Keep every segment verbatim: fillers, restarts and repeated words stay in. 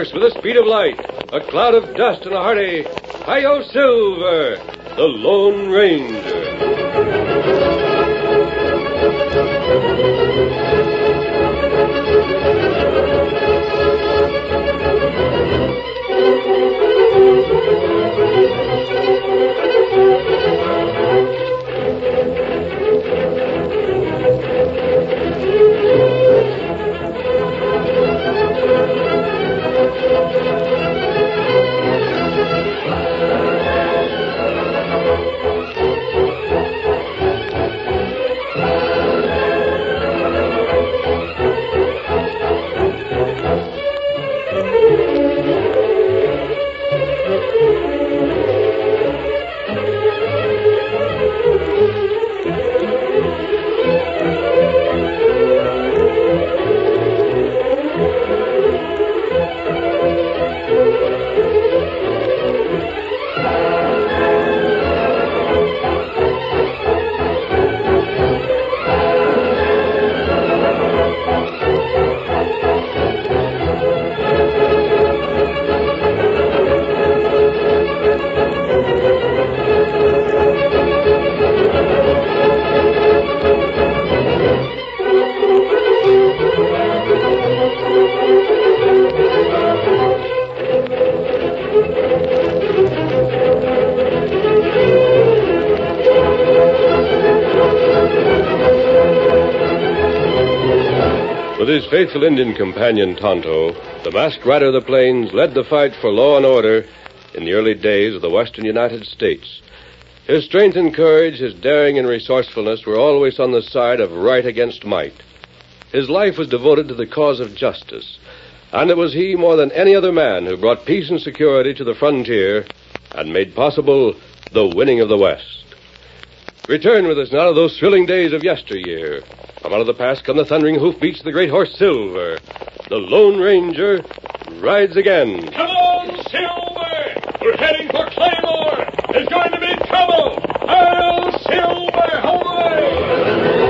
horse with the speed of light, a cloud of dust, and a hearty Hi-Yo Silver, the Lone Ranger. With his faithful Indian companion, Tonto, the masked rider of the plains led the fight for law and order in the early days of the western United States. His strength and courage, his daring and resourcefulness were always on the side of right against might. His life was devoted to the cause of justice, and it was he more than any other man who brought peace and security to the frontier and made possible the winning of the West. Return with us now to those thrilling days of yesteryear. From out of the past come the thundering hoofbeats of the great horse Silver. The Lone Ranger rides again. Come on, Silver! We're heading for Claymore! There's going to be trouble! Oh, Silver, away!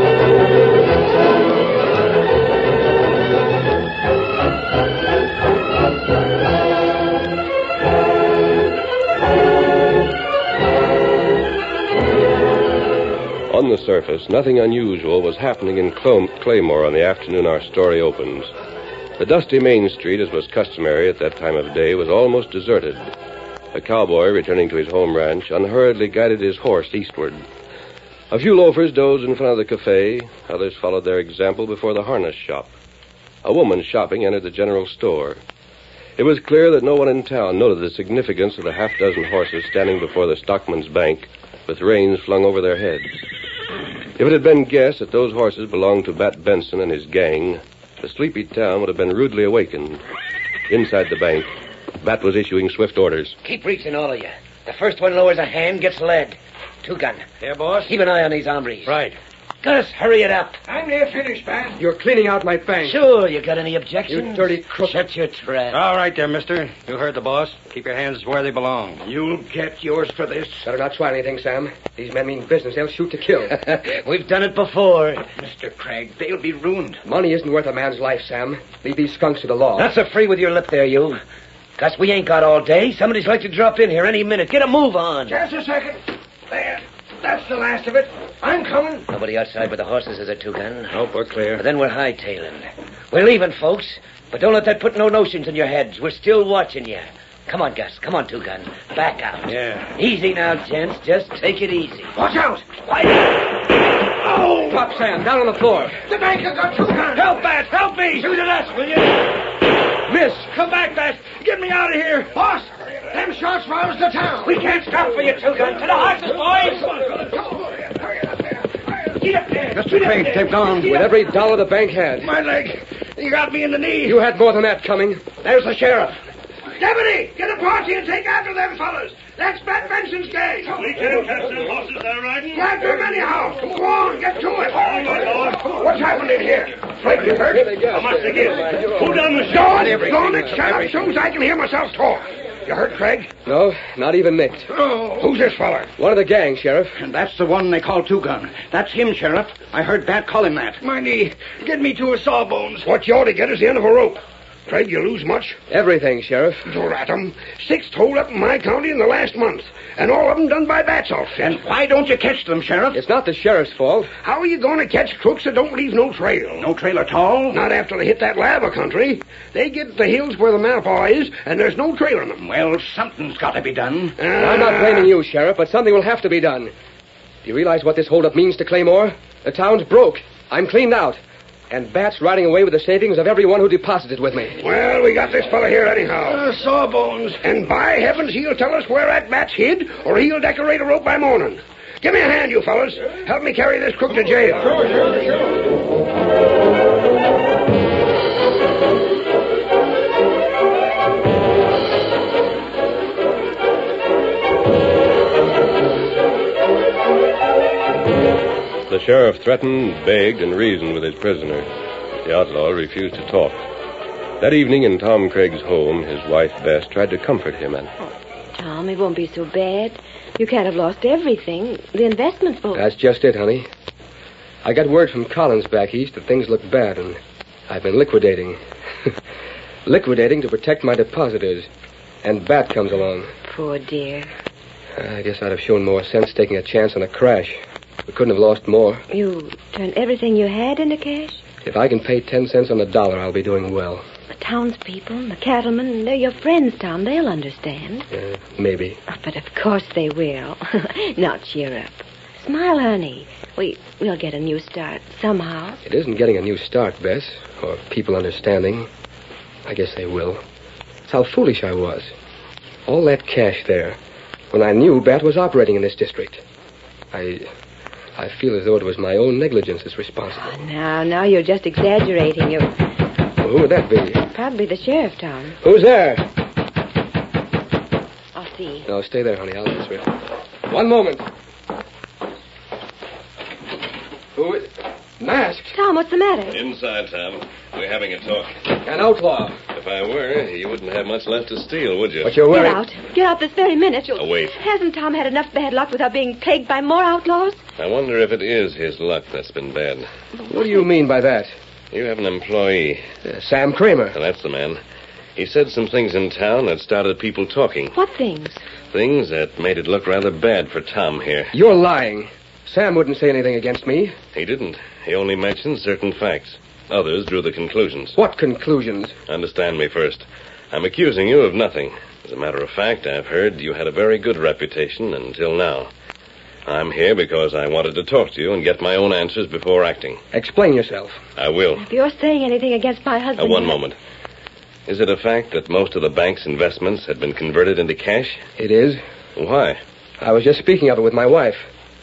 On the surface, nothing unusual was happening in Claymore on the afternoon our story opens. The dusty main street, as was customary at that time of day, was almost deserted. A cowboy, returning to his home ranch, unhurriedly guided his horse eastward. A few loafers dozed in front of the cafe. Others followed their example before the harness shop. A woman shopping entered the general store. It was clear that no one in town noted the significance of the half-dozen horses standing before the stockman's bank with reins flung over their heads. If it had been guessed that those horses belonged to Bat Benson and his gang, the sleepy town would have been rudely awakened. Inside the bank, Bat was issuing swift orders. Keep reaching, all of you. The first one lowers a hand gets led. Two gun. Yeah, boss? Keep an eye on these hombres. Right. Gus, hurry it up. I'm near finished, Bat. You're cleaning out my bank. Sure, you got any objections? You dirty crook. Shut your trap. All right there, mister. You heard the boss. Keep your hands where they belong. You'll get yours for this. Better not try anything, Sam. These men mean business. They'll shoot to kill. We've done it before. Mister Craig, they'll be ruined. Money isn't worth a man's life, Sam. Leave these skunks to the law. Not so free with your lip there, you. Gus, we ain't got all day. Somebody's like to drop in here any minute. Get a move on. Just a second. There. That's the last of it. I'm coming. Nobody outside with the horses is a two-gun. Nope, we're clear. But then we're hightailing. We're leaving, folks. But don't let that put no notions in your heads. We're still watching you. Come on, Gus. Come on, two-gun. Back out. Yeah. Easy now, gents. Just take it easy. Watch out. Quiet. Oh! Drop Sam. Down on the floor. The banker got two guns! Help, Bat. Help me. Shoot at us, will you? Miss. Come back, Bat. Get me out of here. Boss, them shots roused the town. We can't stop for you, two-gun. To the horses, boys. Come on. Get up there. Mister Craig, they've gone. With every dollar the bank had. My leg. You got me in the knee. You had more than that coming. There's the sheriff. Deputy, get a party and take after them fellas. That's Bat Benson's gang. We can't catch them horses they're riding. Grab them anyhow. Go on, get to it. What's happened in here? Frank, you hurt? How much they give? Who done the shot? Don't it shut up soon as I can hear myself talk. You hurt, Craig? No, not even nicked. Oh, who's this fella? One of the gang, Sheriff. And that's the one they call Two-Gun. That's him, Sheriff. I heard Bat call him that. My knee. Get me to a sawbones. What you ought to get is the end of a rope. Craig, you lose much? Everything, Sheriff. Drat 'em. Sixth hold-up in my county in the last month, and all of them done by Bat's outfit. And why don't you catch them, Sheriff? It's not the sheriff's fault. How are you going to catch crooks that don't leave no trail? No trail at all? Not after they hit that lava country. They get to the hills where the Malpaw is, and there's no trail on them. Well, something's got to be done. Uh, I'm not blaming you, Sheriff, but something will have to be done. Do you realize what this holdup means to Claymore? The town's broke. I'm cleaned out. And Bat's riding away with the savings of everyone who deposited with me. Well, we got this fella here anyhow. Uh, Sawbones. And by heavens, he'll tell us where that Bat's hid, or he'll decorate a rope by morning. Give me a hand, you fellas. Help me carry this crook to jail. Sure, sure, sure. The sheriff threatened, begged, and reasoned with his prisoner. The outlaw refused to talk. That evening in Tom Craig's home, his wife, Bess, tried to comfort him. And oh, Tom, it won't be so bad. You can't have lost everything. The investments will... That's just it, honey. I got word from Collins back east that things look bad, and I've been liquidating. liquidating to protect my depositors. And Bat comes along. Poor dear. I guess I'd have shown more sense taking a chance on a crash. We couldn't have lost more. You turned everything you had into cash? If I can pay ten cents on the dollar, I'll be doing well. The townspeople, the cattlemen, they're your friends, Tom. They'll understand. Uh, maybe. Oh, but of course they will. Now cheer up. Smile, honey. We, we'll get a new start somehow. It isn't getting a new start, Bess, or people understanding. I guess they will. It's how foolish I was. All that cash there, when I knew Bat was operating in this district. I... I feel as though it was my own negligence that's responsible. Oh, now, now you're just exaggerating. You. Well, who would that be? Probably the sheriff, Tom. Who's there? I'll see. No, stay there, honey. I'll answer it. One moment. Who is... Masked? Tom, what's the matter? Inside, Tom. We're having a talk. An outlaw. If I were, you wouldn't have much left to steal, would you? But you're Get wearing... out. Get out this very minute. You'll... Oh, wait. Hasn't Tom had enough bad luck without being plagued by more outlaws? I wonder if it is his luck that's been bad. What do you mean by that? You have an employee. Uh, Sam Kramer. Well, that's the man. He said some things in town that started people talking. What things? Things that made it look rather bad for Tom here. You're lying. Sam wouldn't say anything against me. He didn't. He only mentioned certain facts. Others drew the conclusions. What conclusions? Understand me first. I'm accusing you of nothing. As a matter of fact, I've heard you had a very good reputation until now. I'm here because I wanted to talk to you and get my own answers before acting. Explain yourself. I will. If you're saying anything against my husband... Uh, one yet... moment. Is it a fact that most of the bank's investments had been converted into cash? It is. Why? I was just speaking of it with my wife.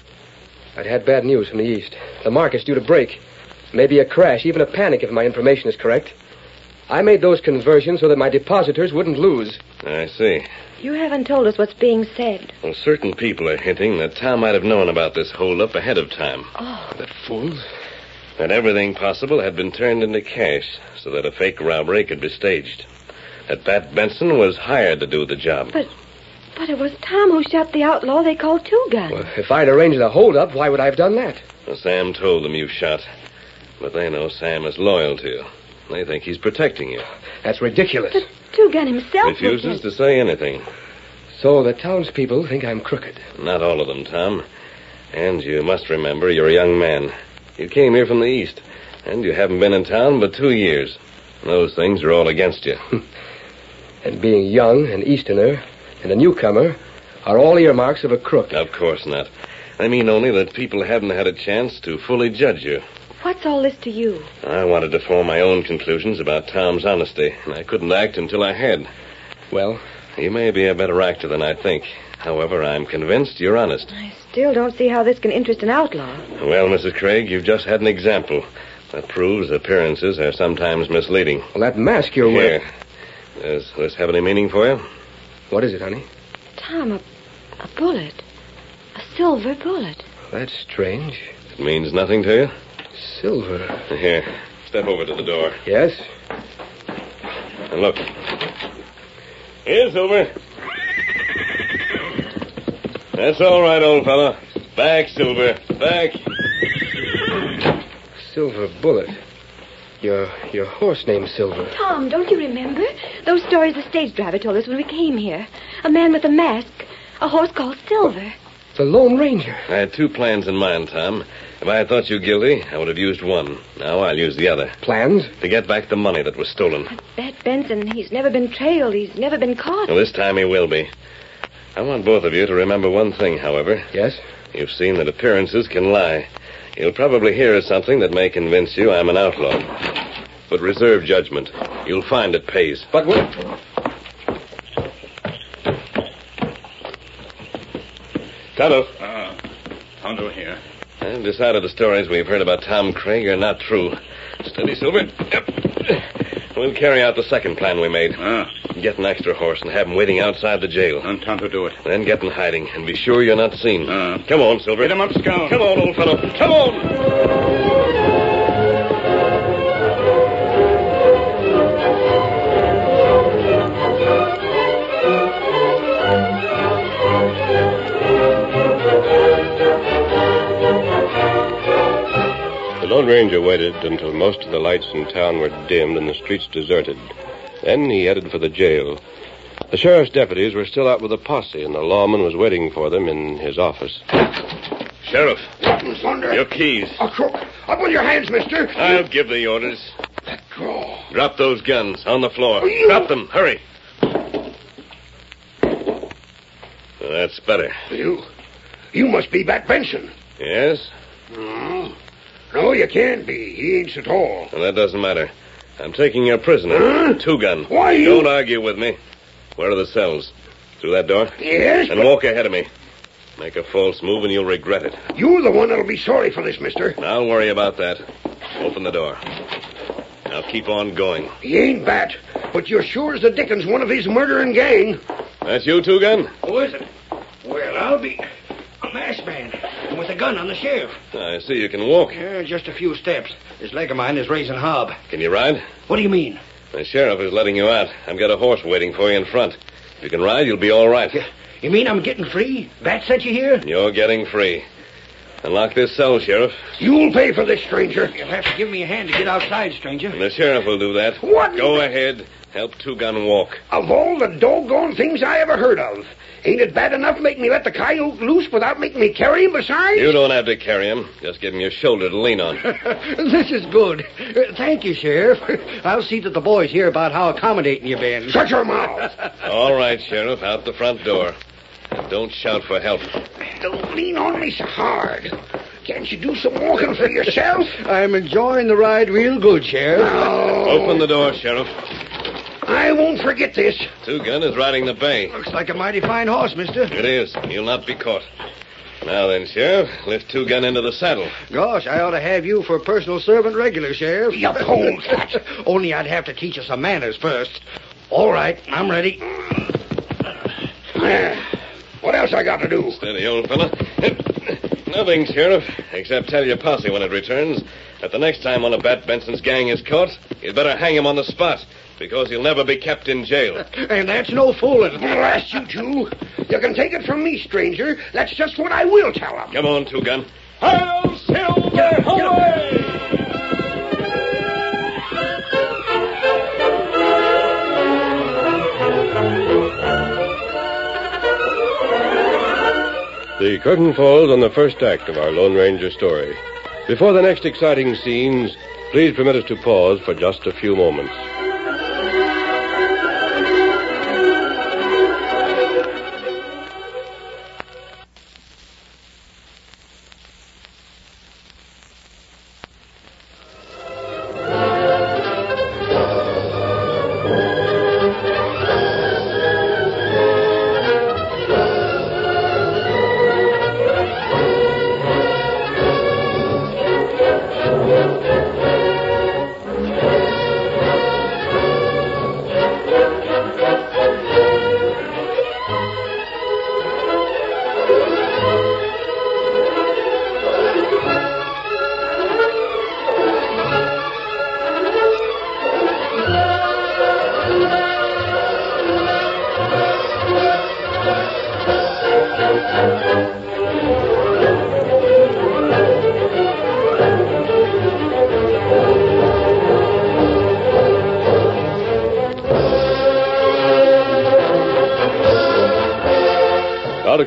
I'd had bad news from the east. The market's due to break. Maybe a crash, even a panic if my information is correct. I made those conversions so that my depositors wouldn't lose. I see. You haven't told us what's being said. Well, certain people are hinting that Tom might have known about this holdup ahead of time. Oh. That fools. That everything possible had been turned into cash so that a fake robbery could be staged. That Bat Benson was hired to do the job. But... But it was Tom who shot the outlaw they called Two Gun. Well, if I'd arranged the holdup, why would I have done that? Well, Sam told them you shot. But they know Sam is loyal to you. They think he's protecting you. That's ridiculous. But Two Gun himself... Refuses to say anything. So the townspeople think I'm crooked. Not all of them, Tom. And you must remember you're a young man. You came here from the east, and you haven't been in town but two years. Those things are all against you. And being young, an Easterner, and a newcomer are all earmarks of a crook. Of course not. I mean only that people haven't had a chance to fully judge you. What's all this to you? I wanted to form my own conclusions about Tom's honesty, and I couldn't act until I had. Well? You may be a better actor than I think. However, I'm convinced you're honest. I still don't see how this can interest an outlaw. Well, Missus Craig, you've just had an example. That proves appearances are sometimes misleading. Well, that mask you're wearing... Here. Does this have any meaning for you? What is it, honey? Tom, a, a bullet. A silver bullet. That's strange. It means nothing to you? Silver. Here, step over to the door. Yes? And look. Here, Silver. That's all right, old fellow. Back, Silver. Back. Silver bullet. Your your horse named Silver. Tom, don't you remember? Those stories the stage driver told us when we came here. A man with a mask. A horse called Silver. The Lone Ranger. I had two plans in mind, Tom. If I had thought you guilty, I would have used one. Now I'll use the other. Plans? To get back the money that was stolen. Bat Benson, he's never been trailed. He's never been caught. Well, this time he will be. I want both of you to remember one thing, however. Yes? You've seen that appearances can lie. You'll probably hear something that may convince you I'm an outlaw. But reserve judgment. You'll find it pays. But what? Tonto. Ah, Tonto here. I've decided the stories we've heard about Tom Craig are not true. Steady, Silver. Yep. We'll carry out the second plan we made. Ah. Get an extra horse and have him waiting outside the jail. And Tonto do it. Then get in hiding and be sure you're not seen. Uh. Come on, Silver. Get him up, Scout. Come on, old fellow. Come on. The Lone Ranger waited until most of the lights in town were dimmed and the streets deserted. Then he headed for the jail. The sheriff's deputies were still out with the posse, and the lawman was waiting for them in his office. Sheriff. What in thunder? Your keys. A crook. Up with your hands, mister. I'll give the orders. Let go. Drop those guns on the floor. You- Drop them. Hurry. That's better. You... You must be Bat Benson. Yes? No. No, you can't be. He ain't so tall. Well, that doesn't matter. I'm taking your prisoner. Huh? Two-gun. Why, you... Don't argue with me. Where are the cells? Through that door? Yes, And but walk ahead of me. Make a false move and you'll regret it. you're the one that'll be sorry for this, mister. I'll worry about that. Open the door. Now keep on going. He ain't Bat, but you're sure as the dickens one of his murdering gang. That's you, Two-gun? Who is it? Well, I'll be a masked man with a gun on the sheriff. I see you can walk. Yeah, just a few steps. This leg of mine is raising hob. Can you ride? What do you mean? The sheriff is letting you out. I've got a horse waiting for you in front. If you can ride, you'll be all right. You mean I'm getting free? Bat sent you here? You're getting free. Unlock this cell, Sheriff. You'll pay for this, stranger. You'll have to give me a hand to get outside, stranger. And the sheriff will do that. What? Go ahead. Help Two-Gun walk. Of all the doggone things I ever heard of, ain't it bad enough making me let the coyote loose without making me carry him besides? You don't have to carry him. Just give him your shoulder to lean on. This is good. Uh, thank you, Sheriff. I'll see that the boys hear about how accommodating you've been. Shut your mouth. All right, Sheriff. Out the front door. And don't shout for help. Don't lean on me so hard. Can't you do some walking for yourself? I'm enjoying the ride real good, Sheriff. No. Open the door, Sheriff. I won't forget this. Two-Gun is riding the bay. Looks like a mighty fine horse, mister. It is. He'll not be caught. Now then, Sheriff, lift Two-Gun into the saddle. Gosh, I ought to have you for a personal servant regular, Sheriff. You hold that. Only I'd have to teach you some manners first. All right, I'm ready. There. What else I got to do? Steady, old fella. Nothing, Sheriff, except tell your posse when it returns that the next time one of Bat Benson's gang is caught, you'd better hang him on the spot, because he'll never be kept in jail. And that's no fooling. Blast you two. You can take it from me, stranger. That's just what I will tell them. Come on, Two-Gun. Hail, Silver! Away! The curtain falls on the first act of our Lone Ranger story. Before the next exciting scenes, please permit us to pause for just a few moments.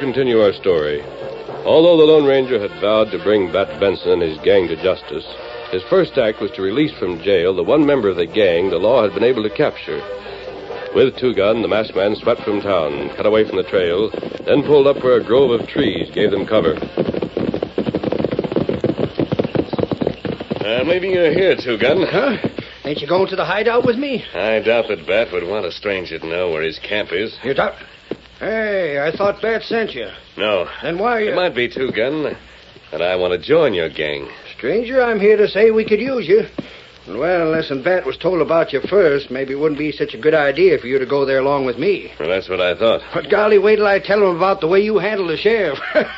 continue our story. Although the Lone Ranger had vowed to bring Bat Benson and his gang to justice, his first act was to release from jail the one member of the gang the law had been able to capture. With Two Gun, the masked man swept from town, cut away from the trail, then pulled up where a grove of trees gave them cover. I'm leaving you here, Two Gun. Huh? Ain't you going to the hideout with me? I doubt that Bat would want a stranger to know where his camp is. You doubt? Hey, I thought Bat sent you. No. Then why you... It might be, Two Gun, that I want to join your gang. Stranger, I'm here to say we could use you. Well, unless Bat was told about you first, maybe it wouldn't be such a good idea for you to go there along with me. Well, that's what I thought. But golly, wait till I tell him about the way you handled the sheriff.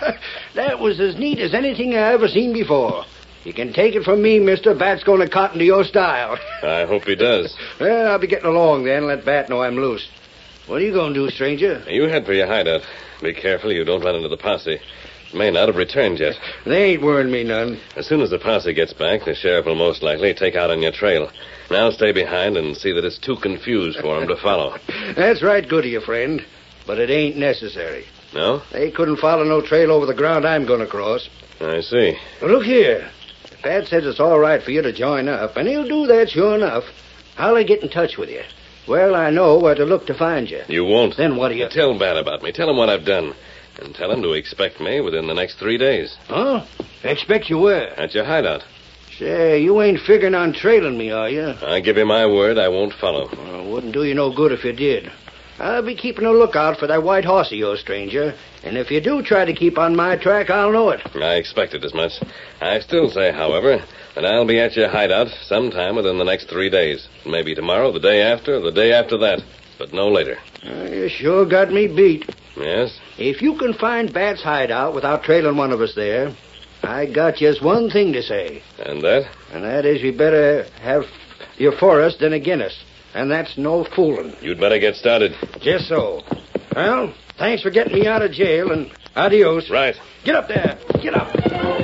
That was as neat as anything I ever seen before. You can take it from me, mister, Bat's going to cotton to your style. I hope he does. Well, I'll be getting along then. Let Bat know I'm loose. What are you going to do, stranger? You head for your hideout. Be careful you don't run into the posse. May not have returned yet. They ain't worrying me none. As soon as the posse gets back, the sheriff will most likely take out on your trail. Now stay behind and see that it's too confused for him to follow. That's right good of you, friend. But it ain't necessary. No? They couldn't follow no trail over the ground I'm going to cross. I see. Well, look here. If Bat says it's all right for you to join up, and he'll do that sure enough, how'll I get in touch with you? Well, I know where to look to find you. You won't. Then what do you... Tell Bat about me. Tell him what I've done. And tell him to expect me within the next three days. Huh? Expect you where? At your hideout. Say, you ain't figuring on trailing me, are you? I give you my word I won't follow. Well, wouldn't do you no good if you did. I'll be keeping a lookout for that white horse of yours, stranger. And if you do try to keep on my track, I'll know it. I expected as much. I still say, however, that I'll be at your hideout sometime within the next three days. Maybe tomorrow, the day after, the day after that. But no later. Uh, you sure got me beat. Yes? If you can find Bat's hideout without trailing one of us there, I got just one thing to say. And that? And that is we better have you for us than against us. And that's no fooling. You'd better get started. Just so. Well, thanks for getting me out of jail, and adios. Right. Get up there. Get up.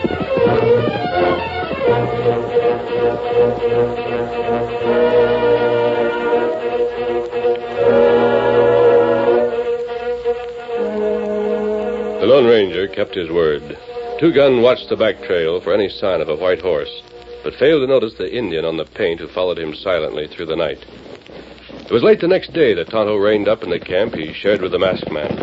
The Lone Ranger kept his word. Two Gun watched the back trail for any sign of a white horse, but failed to notice the Indian on the paint who followed him silently through the night. It was late the next day that Tonto reined up in the camp he shared with the masked man.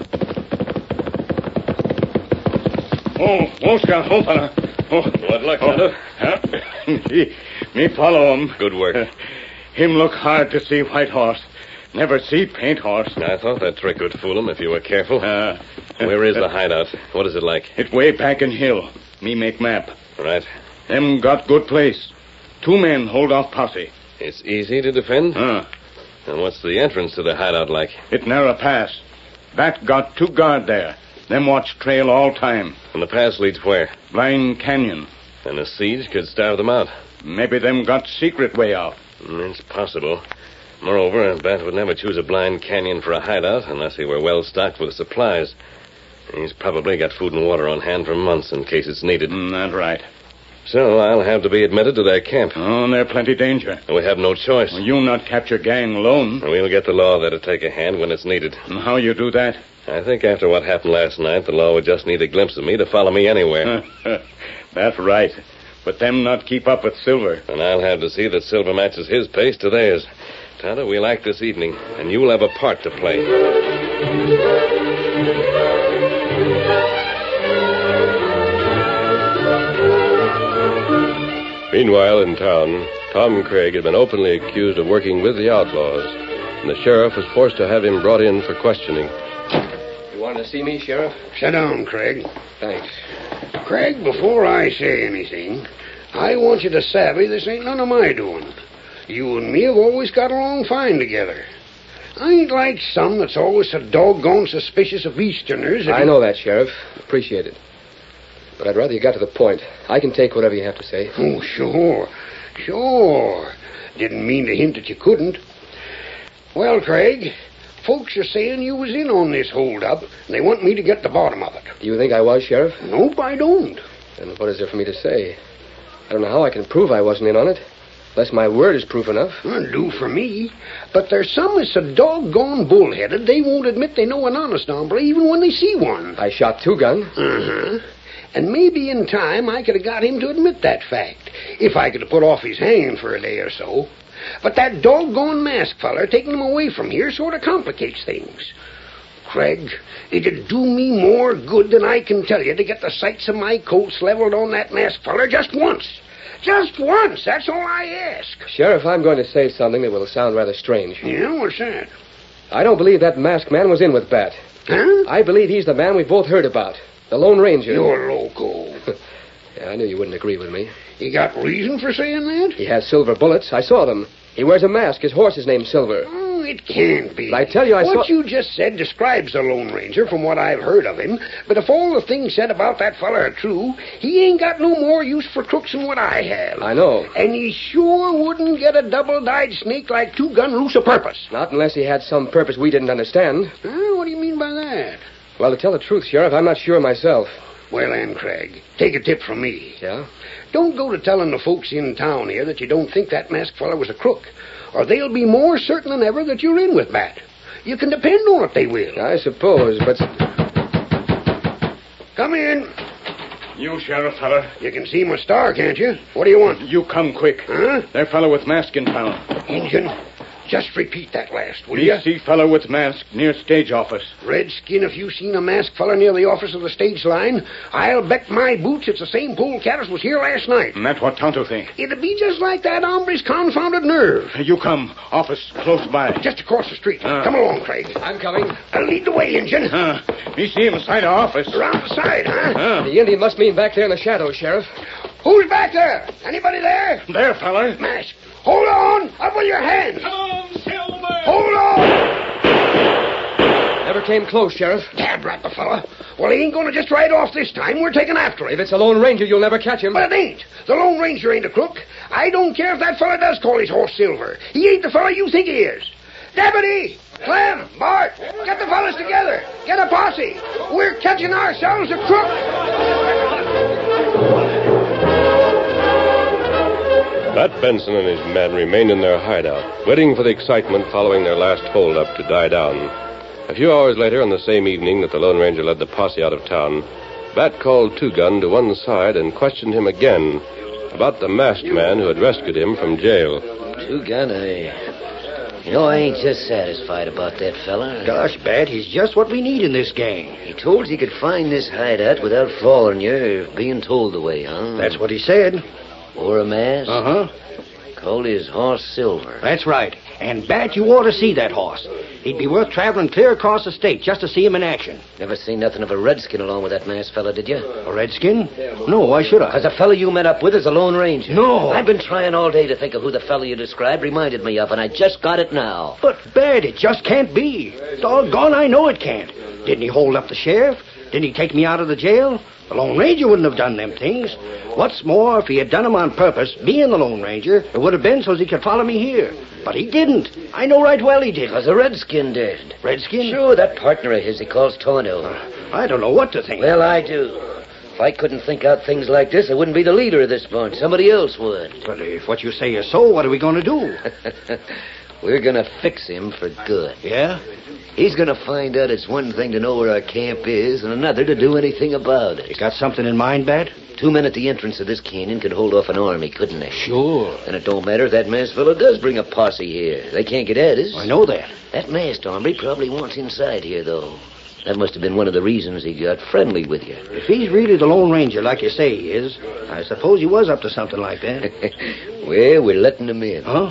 Oh, Oscar, hold on. Oh, What luck, Tonto? Huh? me, me follow him. Good work. Uh, him look hard to see white horse. Never see paint horse. I thought that trick would fool him if you were careful. Uh, Where is the hideout? What is it like? It way back in hill. Me make map. Right. Them got good place. Two men hold off posse. It's easy to defend? Huh. And what's the entrance to the hideout like? It narrow pass. Bat got two guard there. Them watch trail all time. And the pass leads where? Blind Canyon. And a siege could starve them out. Maybe them got secret way out. Mm, It's possible. Moreover, a Bat would never choose a blind canyon for a hideout unless he were well stocked with supplies. He's probably got food and water on hand for months in case it's needed. Mm, that's right. So I'll have to be admitted to their camp. Oh, they're plenty danger. And we have no choice. Well, you not capture gang alone. We'll get the law there to take a hand when it's needed. And how you do that? I think after what happened last night, the law would just need a glimpse of me to follow me anywhere. That's right. But them not keep up with Silver. And I'll have to see that Silver matches his pace to theirs. Tonto, we'll act this evening, and you'll have a part to play. Meanwhile, in town, Tom Craig had been openly accused of working with the outlaws, and the sheriff was forced to have him brought in for questioning. You wanted to see me, Sheriff? Sit down, Craig. Thanks. Craig, before I say anything, I want you to savvy this ain't none of my doing. You and me have always got along fine together. I ain't like some that's always so doggone suspicious of Easterners. I know that, Sheriff. Appreciate it. But I'd rather you got to the point. I can take whatever you have to say. Oh, sure. Sure. Didn't mean to hint that you couldn't. Well, Craig, folks are saying you was in on this hold-up, and they want me to get the bottom of it. Do you think I was, Sheriff? Nope, I don't. Then what is there for me to say? I don't know how I can prove I wasn't in on it. Unless my word is proof enough. Well, do for me. But there's some that's so doggone bullheaded they won't admit they know an honest hombre even when they see one. I shot Two-Gun. Uh-huh. And maybe in time I could have got him to admit that fact, if I could have put off his hanging for a day or so. But that doggone masked feller taking him away from here sort of complicates things. Craig, it'd do me more good than I can tell you to get the sights of my Colts leveled on that masked feller just once. Just once, that's all I ask. Sheriff, I'm going to say something that will sound rather strange. Yeah, what's that? I don't believe that masked man was in with Bat. Huh? I believe he's the man we both heard about. The Lone Ranger. You're loco. Yeah, I knew you wouldn't agree with me. You got reason for saying that? He has silver bullets. I saw them. He wears a mask. His horse is named Silver. Oh, it can't be. But I tell you, I what saw... What you just said describes the Lone Ranger from what I've heard of him. But if all the things said about that fella are true, he ain't got no more use for crooks than what I have. I know. And he sure wouldn't get a double-dyed snake like Two-Gun loose of purpose. Not unless he had some purpose we didn't understand. Huh? What do you mean by that? Well, to tell the truth, Sheriff, I'm not sure myself. Well, then, Craig, take a tip from me. Yeah? Don't go to telling the folks in town here that you don't think that masked fella was a crook, or they'll be more certain than ever that you're in with Bat. You can depend on it, they will. I suppose, but... Come in. You, Sheriff fella. You can see my star, can't you? What do you want? You come quick. Huh? That fellow with mask in town. Injun, just repeat that last, will Me you? see fellow with mask near stage office. Redskin, if you seen a masked fella near the office of the stage line, I'll bet my boots it's the same polecat as was here last night. And that's what Tonto think. It'd be just like that hombre's confounded nerve. You come. Office close by. Just across the street. Uh. Come along, Craig. I'm coming. I'll lead the way, Injun. Uh, me see him inside the office. Around the side, huh? Uh. The Indian must mean back there in the shadows, Sheriff. Who's back there? Anybody there? There, fella. Mask. Hold on. Up with your hands. Come on, Silver. Hold on. Never came close, Sheriff. Dad rat the fella. Well, he ain't going to just ride off this time. We're taking after him. If it's a Lone Ranger, you'll never catch him. But it ain't. The Lone Ranger ain't a crook. I don't care if that fella does call his horse Silver. He ain't the fella you think he is. Deputy! Clem! Bart! Get the fellas together! Get a posse! We're catching ourselves a crook! Bat Benson and his men remained in their hideout, waiting for the excitement following their last hold-up to die down. A few hours later, on the same evening that the Lone Ranger led the posse out of town, Bat called Two-Gun to one side and questioned him again about the masked man who had rescued him from jail. Two-Gun, I... You know, I ain't just satisfied about that fella. Gosh, Bat, he's just what we need in this gang. He told he could find this hideout without falling you or being told the way, huh? That's what he said. Wore a mask? Uh-huh. Called his horse Silver. That's right. And, Bat, you ought to see that horse. He'd be worth traveling clear across the state just to see him in action. Never seen nothing of a redskin along with that masked fella, did you? A redskin? No, why should I? Because the fella you met up with is a Lone Ranger. No. I've been trying all day to think of who the fella you described reminded me of, and I just got it now. But, Bat, it just can't be. Doggone, I know it can't. Didn't he hold up the sheriff? Didn't he take me out of the jail? The Lone Ranger wouldn't have done them things. What's more, if he had done them on purpose, being the Lone Ranger, it would have been so he could follow me here. But he didn't. I know right well he didn't. Because a redskin did. Redskin? Sure, that partner of his he calls Tonto. I don't know what to think. Well, I do. If I couldn't think out things like this, I wouldn't be the leader of this bunch. Somebody else would. But if what you say is so, what are we going to do? We're going to fix him for good. Yeah? He's going to find out it's one thing to know where our camp is and another to do anything about it. You got something in mind, Bat? Two men at the entrance of this canyon could hold off an army, couldn't they? Sure. And it don't matter if that masked fellow does bring a posse here. They can't get at us. I know that. That masked hombre probably wants inside here, though. That must have been one of the reasons he got friendly with you. If he's really the Lone Ranger like you say he is, I suppose he was up to something like that. Well, we're letting him in. Huh?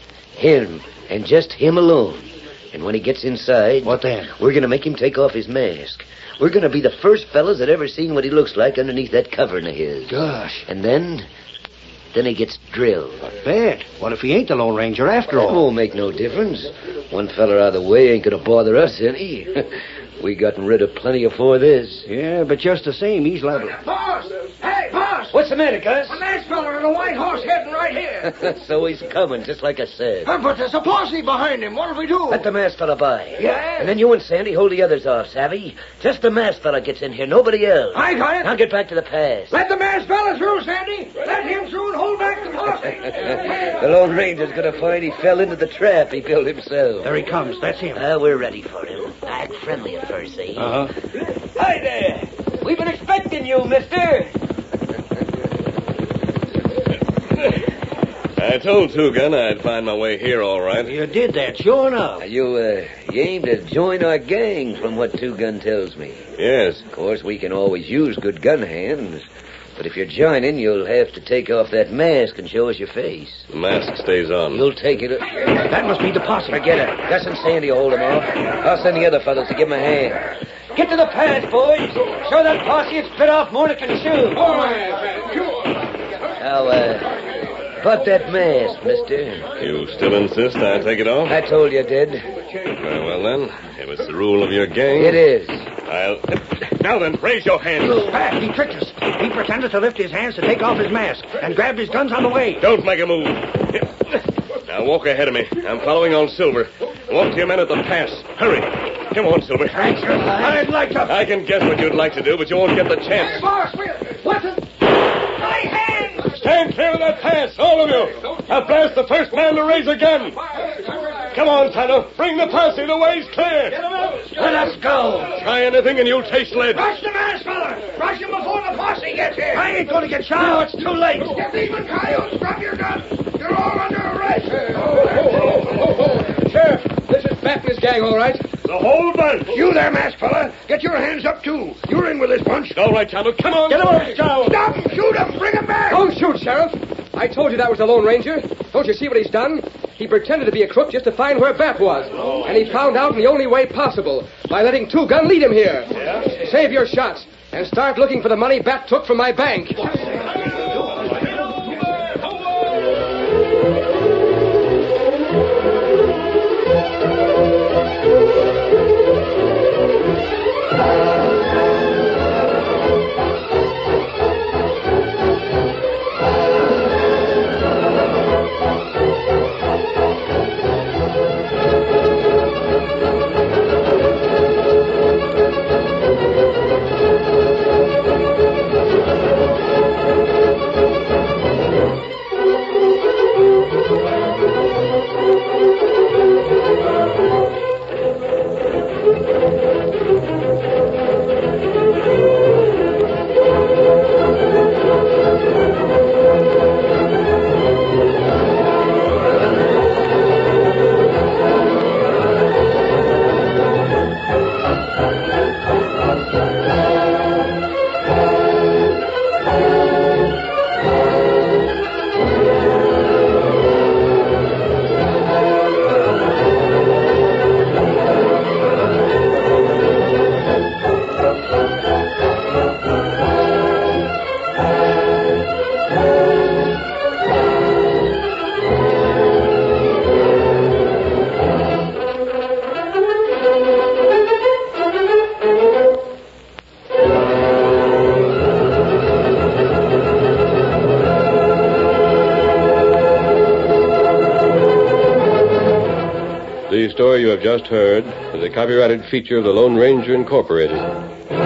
Him, and just him alone. And when he gets inside... What then? We're going to make him take off his mask. We're going to be the first fellas that ever seen what he looks like underneath that covering of his. Gosh. And then... Then he gets drilled. But, Bat, what if he ain't the Lone Ranger after That all? won't make no difference. One fella out of the way ain't going to bother us any. We gotten rid of plenty afore this. Yeah, but just the same, he's liable. Boss! Hey, boss! What's the matter, Gus? A masked fella on a white horse heading right here. So he's coming, just like I said. Uh, but there's a posse behind him. What'll we do? Let the masked fella by. Yeah? And then you and Sandy hold the others off, savvy? Just the masked fella gets in here, nobody else. I got it. Now get back to the pass. Let the masked fella through, Sandy. Let him through and hold back the posse. The Lone Ranger's going to find he fell into the trap he built himself. There he comes. That's him. Uh, we're ready for him. Act friendly at first, eh? Uh-huh. Hi there. We've been expecting you, mister. I told Two Gun I'd find my way here all right. You did that, sure enough. You, uh, you aim to join our gang, from what Two Gun tells me. Yes. Of course, we can always use good gun hands. But if you're joining, you'll have to take off that mask and show us your face. The mask stays on. You'll take it... That must be the posse. Forget it. Gus and Sandy will hold him off. I'll send the other fellows to give him a hand. Get to the pass, boys. Show that posse it's bit off more than it can chew. Now, uh, put that mask, mister. You still insist I take it off? I told you I did. Very well, then. If it's the rule of your gang... It is. I'll... Now then, raise your hands. Pat, he tricked us. He pretended to lift his hands to take off his mask and grabbed his guns on the way. Don't make a move. Now walk ahead of me. I'm following on Silver. Walk to your men at the pass. Hurry. Come on, Silver. Thanks, sir. I'd like to... I can guess what you'd like to do, but you won't get the chance. Hey, boss, what's it? My hands! Stand clear of that pass, all of you. I'll blast the first man to raise a gun. Come on, Tonto. Bring the posse. The way's clear. Let us go. Try anything and you'll taste lead. Rush the mask, fella! Rush him before the posse gets here! I ain't going to get shot. Now it's too late. Get even coyotes! Drop your gun! You're all under arrest! Sheriff, this is Bat and his gang, all right? The whole bunch. You there, masked fella. Get your hands up, too. You're in with this bunch. All right, Tonto. Come on. Get him up, Joe. Stop him! Shoot him! Bring him back! Don't shoot, Sheriff. I told you that was the Lone Ranger. Don't you see what he's done? He pretended to be a crook just to find where Bat was. And he found out in the only way possible, by letting Two Gun lead him here. Yeah? Save your shots and start looking for the money Bat took from my bank. The story you have just heard is a copyrighted feature of the Lone Ranger Incorporated.